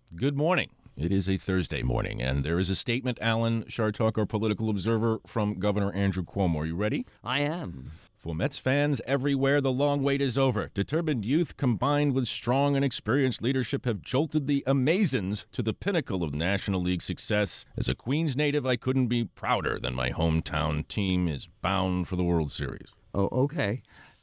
Good morning. It is a Thursday morning, and there is a statement, Alan Chartock, our political observer, from Governor Andrew Cuomo. Are you ready? I am. For Mets fans everywhere, the long wait is over. Determined youth combined with strong and experienced leadership have jolted the Amazons to the pinnacle of National League success. As a Queens native, I couldn't be prouder than my hometown team is bound for the World Series. Oh, okay.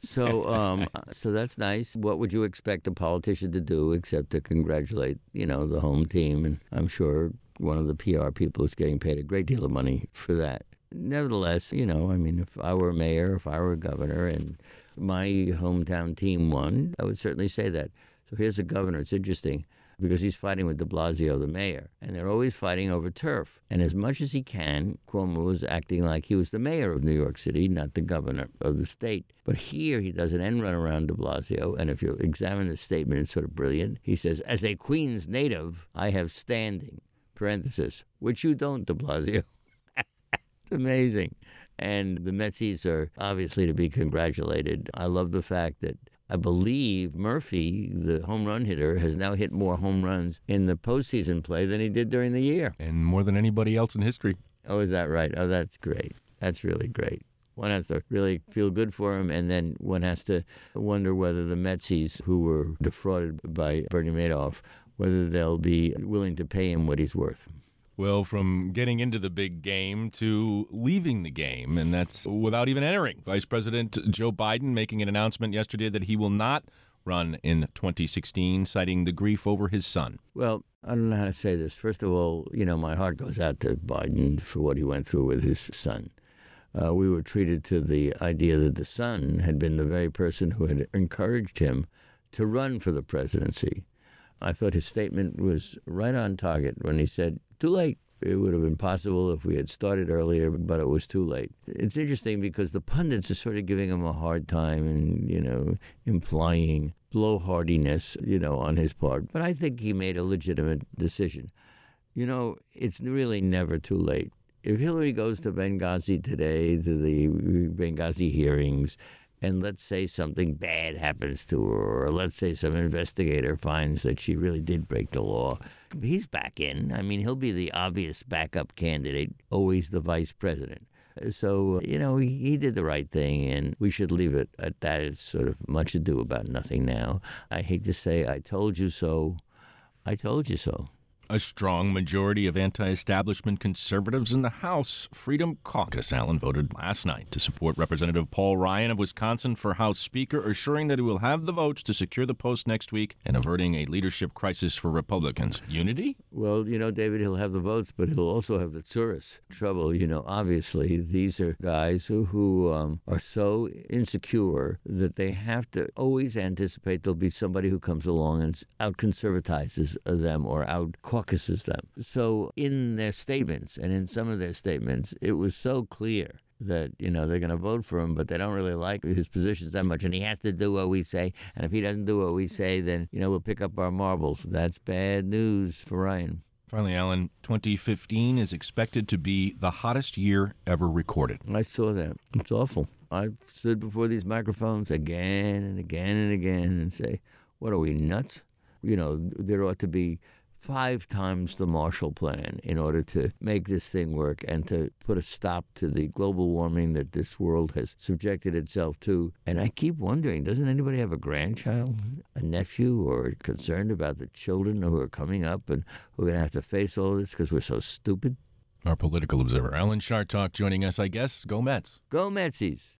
So, so that's nice. What would you expect a politician to do except to congratulate, the home team? And I'm sure one of the PR people is getting paid a great deal of money for that. Nevertheless, if I were mayor, if I were governor, and my hometown team won, I would certainly say that. So here's the governor. It's interesting because he's fighting with de Blasio, the mayor, and they're always fighting over turf. And as much as he can, Cuomo was acting like he was the mayor of New York City, not the governor of the state. But here he does an end run around de Blasio, and if you examine the statement, it's sort of brilliant. He says, as a Queens native, I have standing, parenthesis, which you don't, de Blasio. It's amazing. And the Metsies are obviously to be congratulated. I love the fact that I believe Murphy, the home run hitter, has now hit more home runs in the postseason play than he did during the year. And more than anybody else in history. Oh, is that right? Oh, that's great. That's really great. One has to really feel good for him, and then one has to wonder whether the Metsies, who were defrauded by Bernie Madoff, whether they'll be willing to pay him what he's worth. Well, from getting into the big game to leaving the game, and that's without even entering. Vice President Joe Biden making an announcement yesterday that he will not run in 2016, citing the grief over his son. Well, I don't know how to say this. First of all, my heart goes out to Biden for what he went through with his son. We were treated to the idea that the son had been the very person who had encouraged him to run for the presidency. I thought his statement was right on target when he said, too late. It would have been possible if we had started earlier, but it was too late. It's interesting because the pundits are sort of giving him a hard time and, implying blowhardiness, on his part. But I think he made a legitimate decision. It's really never too late. If Hillary goes to Benghazi today, to the Benghazi hearings, and let's say something bad happens to her, or let's say some investigator finds that she really did break the law, he's back in. He'll be the obvious backup candidate, always the vice president. So, he did the right thing, and we should leave it at that. It's sort of much ado about nothing now. I hate to say, I told you so. I told you so. A strong majority of anti-establishment conservatives in the House Freedom Caucus, Alan, voted last night to support Representative Paul Ryan of Wisconsin for House Speaker, assuring that he will have the votes to secure the post next week and averting a leadership crisis for Republicans. Unity? Well, David, he'll have the votes, but he'll also have the tourists. Trouble, obviously, these are guys who are so insecure that they have to always anticipate there'll be somebody who comes along and out-conservatizes them or out-caucuses them. So in their statements, and in some of their statements, it was so clear that, they're going to vote for him, but they don't really like his positions that much, and he has to do what we say, and if he doesn't do what we say, then, we'll pick up our marbles. That's bad news for Ryan. Finally, Alan, 2015 is expected to be the hottest year ever recorded. I saw that. It's awful. I've stood before these microphones again and again and again and say, what are we, nuts? There ought to be 5 times the Marshall Plan in order to make this thing work and to put a stop to the global warming that this world has subjected itself to. And I keep wondering, doesn't anybody have a grandchild, a nephew, or concerned about the children who are coming up and who are going to have to face all this because we're so stupid? Our political observer, Alan Chartock, joining us, I guess. Go Mets. Go Metsies.